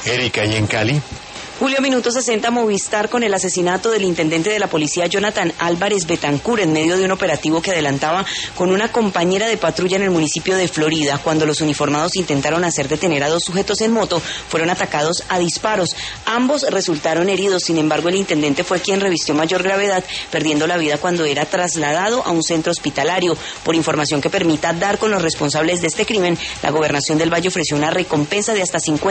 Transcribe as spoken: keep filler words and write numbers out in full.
Erika, ¿y en Cali? Julio, minuto sesenta, Movistar con el asesinato del intendente de la policía Jonathan Álvarez Betancur en medio de un operativo que adelantaba con una compañera de patrulla en el municipio de Florida. Cuando los uniformados intentaron hacer detener a dos sujetos en moto, fueron atacados a disparos. Ambos resultaron heridos, sin embargo el intendente fue quien revistió mayor gravedad, perdiendo la vida cuando era trasladado a un centro hospitalario. Por información que permita dar con los responsables de este crimen, la Gobernación del Valle ofreció una recompensa de hasta cincuenta